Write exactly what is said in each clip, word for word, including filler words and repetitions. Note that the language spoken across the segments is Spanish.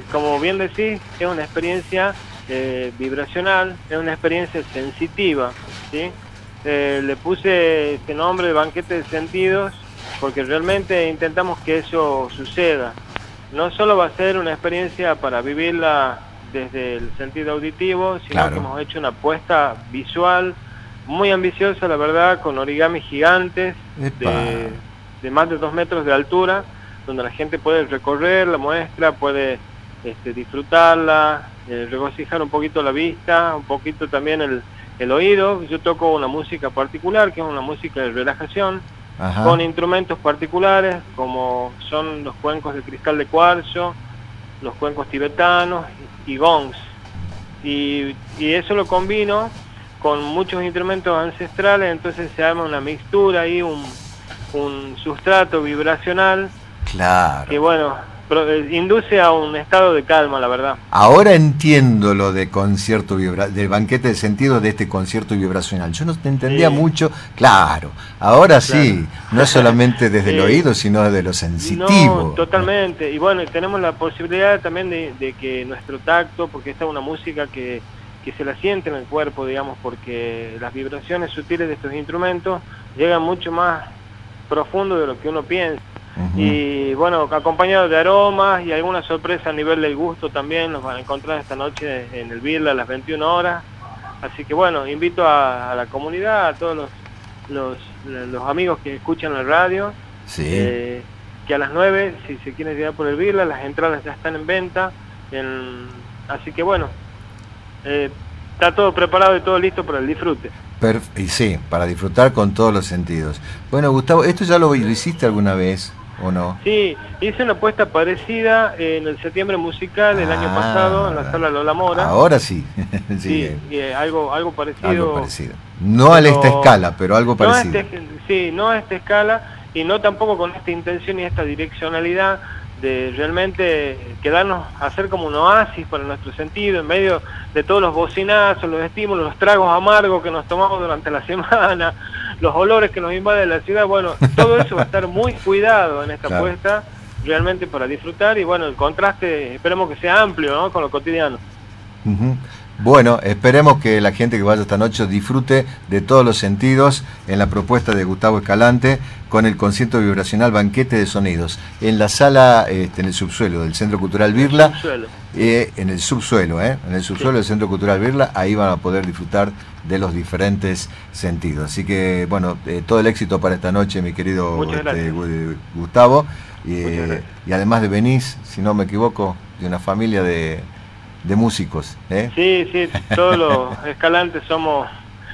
como bien decís, es una experiencia eh, vibracional, es una experiencia sensitiva, ¿sí? Eh, le puse este nombre de banquete de sentidos porque realmente intentamos que eso suceda. No solo va a ser una experiencia para vivirla desde el sentido auditivo, sino claro. que hemos hecho una apuesta visual muy ambiciosa, la verdad, con origamis gigantes de, de más de dos metros de altura, donde la gente puede recorrer la muestra, puede este, disfrutarla, eh, regocijar un poquito la vista, un poquito también el, el oído. Yo toco una música particular, que es una música de relajación, Ajá. con instrumentos particulares, como son los cuencos de cristal de cuarzo, los cuencos tibetanos y gongs. Y, y eso lo combino con muchos instrumentos ancestrales, entonces se arma una mixtura ahí, un, un sustrato vibracional, claro. que bueno, induce a un estado de calma, la verdad. Ahora entiendo lo de concierto vibra del banquete de sentido de este concierto vibracional. Yo no te entendía sí. mucho, claro. Ahora claro. sí, no solamente desde sí. el oído, sino desde lo sensitivo. No, totalmente. Y bueno, tenemos la posibilidad también de, de que nuestro tacto, porque esta es una música que, que se la siente en el cuerpo, digamos, porque las vibraciones sutiles de estos instrumentos llegan mucho más profundo de lo que uno piensa. Uh-huh. Y bueno, acompañado de aromas y alguna sorpresa a nivel del gusto también nos van a encontrar esta noche en el Birla a las veintiuna horas. Así que bueno, invito a, a la comunidad, a todos los, los, los amigos que escuchan la radio, sí. eh, que a las nueve, si se quieren llegar por el Birla, las entradas ya están en venta. En, así que bueno, eh, está todo preparado y todo listo para el disfrute. Perf y sí, para disfrutar con todos los sentidos. Bueno, Gustavo, ¿esto ya lo, lo hiciste alguna vez o no? Sí, hice una apuesta parecida en el septiembre musical el ah, año pasado en la sala Lola Mora. Ahora sí. sí, sí y, eh, algo, algo parecido. Algo parecido. No a esta escala, pero algo parecido. No este, sí, no a esta escala y no tampoco con esta intención y esta direccionalidad de realmente quedarnos a hacer como un oasis para nuestro sentido en medio de todos los bocinazos, los estímulos, los tragos amargos que nos tomamos durante la semana, los olores que nos invaden la ciudad. Bueno, todo eso va a estar muy cuidado en esta claro. apuesta, realmente para disfrutar y bueno, el contraste esperemos que sea amplio, ¿no?, con lo cotidiano. Uh-huh. Bueno, esperemos que la gente que vaya esta noche disfrute de todos los sentidos en la propuesta de Gustavo Escalante con el concierto vibracional Banquete de Sonidos en la sala, este, en el subsuelo del Centro Cultural Birla, eh, en el subsuelo, eh, en el subsuelo sí. del Centro Cultural Birla, ahí van a poder disfrutar de los diferentes sentidos. Así que, bueno, eh, todo el éxito para esta noche, mi querido este, Gustavo, y, eh, y además de venís, si no me equivoco, de una familia de... de músicos, ¿eh? Sí, sí, todos los escalantes somos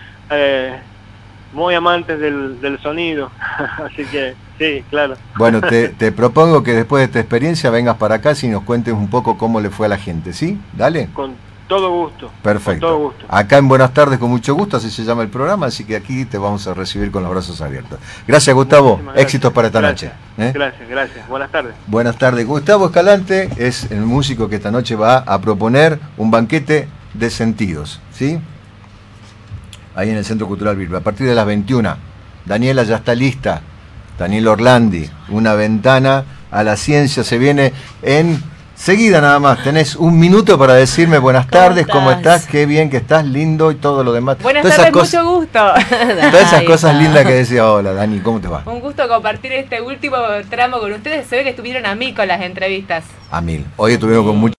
eh, muy amantes del, del sonido, así que sí, claro. Bueno, te, te propongo que después de esta experiencia vengas para acá y nos cuentes un poco cómo le fue a la gente, ¿sí? Dale. Con todo gusto. Perfecto. Con todo gusto. Acá en Buenas Tardes con mucho gusto, así se llama el programa, así que aquí te vamos a recibir con los brazos abiertos. Gracias, Gustavo. Gracias. Éxitos para esta gracias. noche. ¿eh? Gracias, gracias. Buenas tardes. Buenas tardes. Gustavo Escalante es el músico que esta noche va a proponer un banquete de sentidos, ¿sí? Ahí en el Centro Cultural Birla, a partir de las veintiuna. Daniela ya está lista. Daniel Orlandi, una ventana a la ciencia se viene en... Seguida nada más, tenés un minuto para decirme buenas tardes, ¿cómo estás? ¿Cómo estás? Qué bien que estás, lindo y todo lo demás. Buenas todas tardes, cosas, mucho gusto. Todas esas Ay, cosas está. lindas que decía, hola Dani, ¿cómo te va? Un gusto compartir este último tramo con ustedes, se ve que estuvieron a mí con las entrevistas. A mil, hoy estuvimos con mucho...